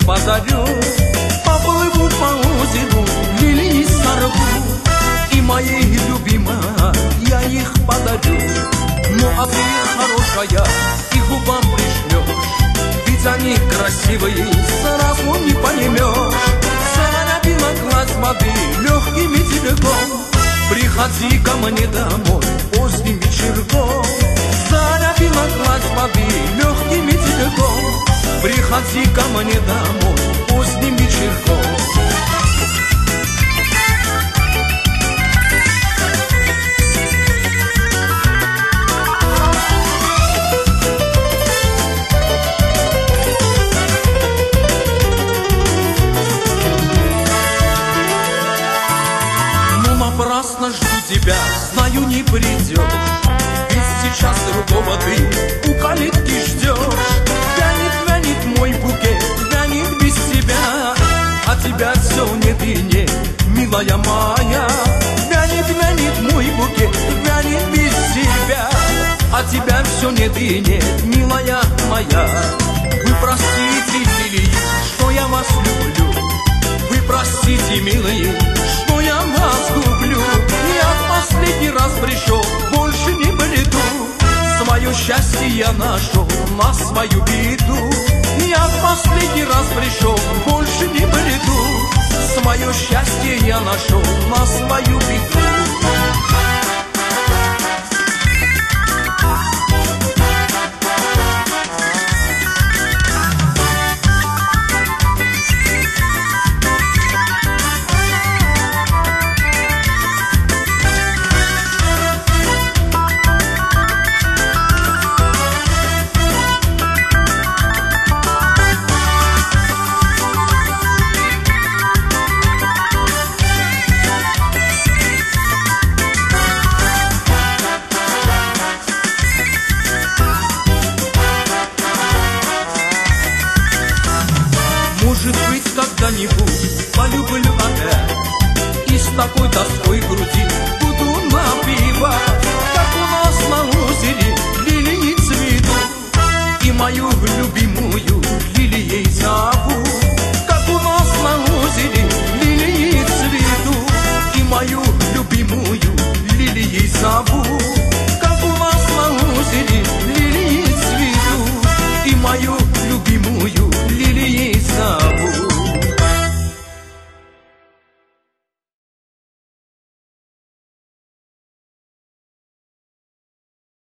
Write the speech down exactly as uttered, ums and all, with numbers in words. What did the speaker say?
подарю, поплыву по озеру, лилии сорву, и моей любимой я их подарю. Ну а ты, хорошая, и губам пришлешь, ведь они красивые, сразу не поймешь. Заробила глаз воды легким ветерком, приходи ко мне домой поздним вечерком. Заробила глаз воды легким ветерком, приходи ко мне домой поздним вечерком. Напрасно жду тебя, знаю, не придешь, ведь сейчас другого ты у калитки ждешь. Вянет, вянет мой букет, вянет без тебя, а тебя все нет и нет, милая моя. Вянет, вянет мой букет, вянет без тебя, а тебя все нет и нет, милая моя. Вы простите, милые, что я вас люблю, вы простите, милые, что я вас люблю. Я в последний раз пришел, больше не приду. Свое счастье я нашел на свою беду. Я в последний раз пришел, больше не приду. Свое счастье я нашел на свою беду. Может быть, когда-нибудь полюблю опять, и с такой тоской